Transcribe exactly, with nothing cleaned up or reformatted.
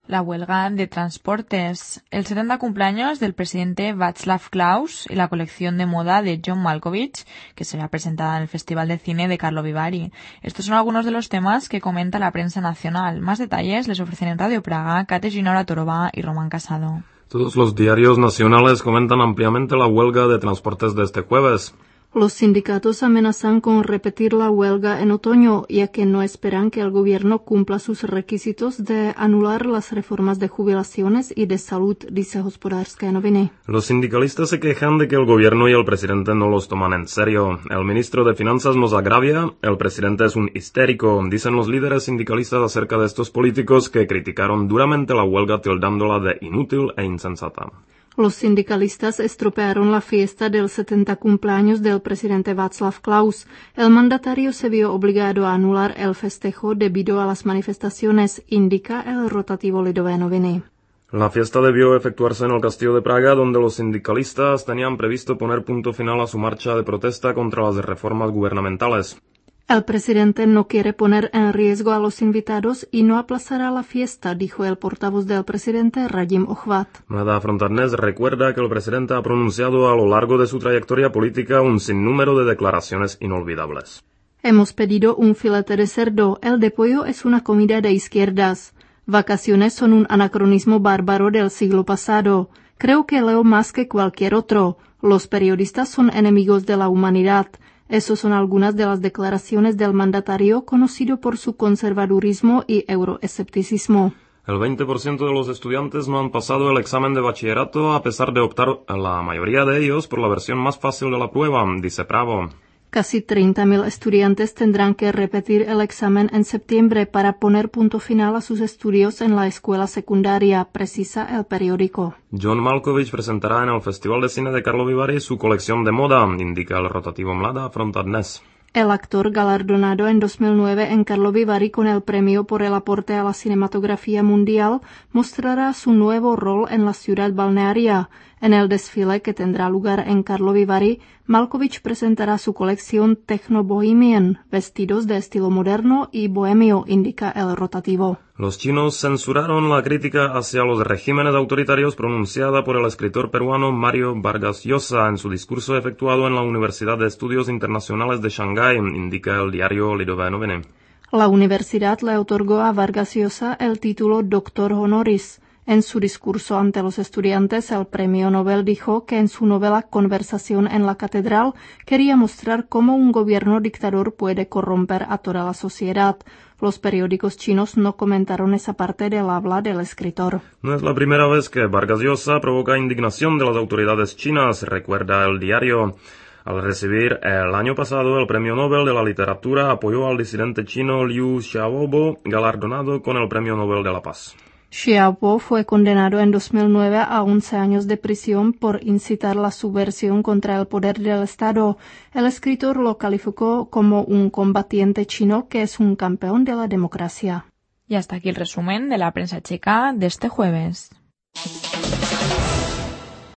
La huelga de transportes. El setenta cumpleaños del presidente Václav Klaus y la colección de moda de John Malkovich, que será presentada en el Festival de Cine de Karlovy Vary. Estos son algunos de los temas que comenta la prensa nacional. Más detalles les ofrecen en Radio Praga Kateřina Oratorova y Román Casado. Todos los diarios nacionales comentan ampliamente la huelga de transportes de este jueves. Los sindicatos amenazan con repetir la huelga en otoño, ya que no esperan que el gobierno cumpla sus requisitos de anular las reformas de jubilaciones y de salud, dice Hospodářské noviny. Los sindicalistas se quejan de que el gobierno y el presidente no los toman en serio. El ministro de Finanzas nos agravia, el presidente es un histérico, dicen los líderes sindicalistas acerca de estos políticos que criticaron duramente la huelga tildándola de inútil e insensata. Los sindicalistas estropearon la fiesta del setenta cumpleaños del presidente Václav Klaus. El mandatario se vio obligado a anular el festejo debido a las manifestaciones, indica el rotativo Lidové noviny. La fiesta debió efectuarse en el Castillo de Praga, donde los sindicalistas tenían previsto poner punto final a su marcha de protesta contra las reformas gubernamentales. El presidente no quiere poner en riesgo a los invitados y no aplazará la fiesta, dijo el portavoz del presidente Radim Ochvat. Mladá fronta Dnes recuerda que el presidente ha pronunciado a lo largo de su trayectoria política un sinnúmero de declaraciones inolvidables. Hemos pedido un filete de cerdo, el de pollo es una comida de izquierdas. Vacaciones son un anacronismo bárbaro del siglo pasado. Creo que leo más que cualquier otro. Los periodistas son enemigos de la humanidad. Esas son algunas de las declaraciones del mandatario, conocido por su conservadurismo y euroescepticismo. El veinte por ciento de los estudiantes no han pasado el examen de bachillerato a pesar de optar, la mayoría de ellos, por la versión más fácil de la prueba, dice Pravo. Casi treinta mil estudiantes tendrán que repetir el examen en septiembre para poner punto final a sus estudios en la escuela secundaria, precisa el periódico. John Malkovich presentará en el Festival de Cine de Karlovy Vary su colección de moda, indica el rotativo Mladá fronta Dnes. El actor galardonado en dos mil nueve en Karlovy Vary con el premio por el aporte a la cinematografía mundial mostrará su nuevo rol en la ciudad balnearia. En el desfile que tendrá lugar en Karlovy Vary, Malkovich presentará su colección Techno Bohemian, vestidos de estilo moderno y bohemio, indica el rotativo. Los chinos censuraron la crítica hacia los regímenes autoritarios pronunciada por el escritor peruano Mario Vargas Llosa en su discurso efectuado en la Universidad de Estudios Internacionales de Shanghái, indica el diario Lidové noviny. La universidad le otorgó a Vargas Llosa el título Doctor Honoris. En su discurso ante los estudiantes, el premio Nobel dijo que en su novela Conversación en la Catedral quería mostrar cómo un gobierno dictador puede corromper a toda la sociedad. Los periódicos chinos no comentaron esa parte del habla del escritor. No es la primera vez que Vargas Llosa provoca indignación de las autoridades chinas, recuerda el diario. Al recibir el año pasado el premio Nobel de la Literatura, apoyó al disidente chino Liu Xiaobo, galardonado con el premio Nobel de la Paz. Xiaobo fue condenado en dos mil nueve a once años de prisión por incitar la subversión contra el poder del Estado. El escritor lo calificó como un combatiente chino que es un campeón de la democracia. Y hasta aquí el resumen de la prensa checa de este jueves.